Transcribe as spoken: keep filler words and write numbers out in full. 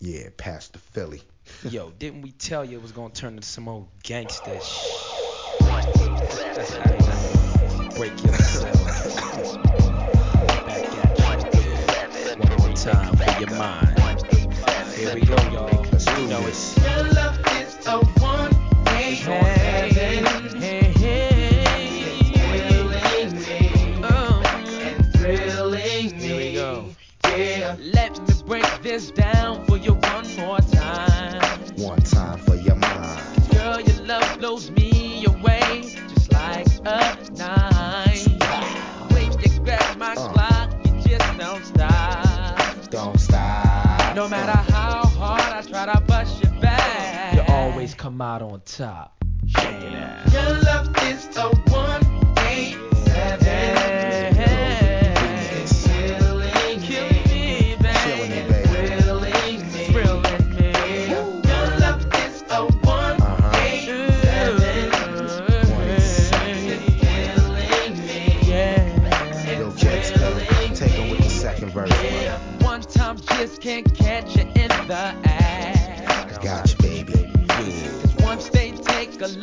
Yeah, Pastor Philly. Yo, didn't we tell you it was gonna turn into some old gangster shit? Break yourself. Back at you. One more time for your mind. Here we go, y'all. Let's You do know this. it's Your love is a one-way hey, heaven. hey, hey. Thrilling me Oh. and thrilling me. Here we go. Yeah. Let me break this down for you one more time. One time for your mind. Girl, your love blows me away just like a knife. When you grab my Uh. clock, you just don't stop. Don't stop. No matter how hard I try to bust you back, you always come out on top. Check it out. Your love is a one-way heaven. It's thrilling Killing me, baby. Killing me, baby. Thrilling me. Thrilling me. Your love is a one-way heaven. It's thrilling me. Yeah. Yo, Kids, take them with the second verse. One time just can't catch you in the act. I got you, baby. Cause once they take a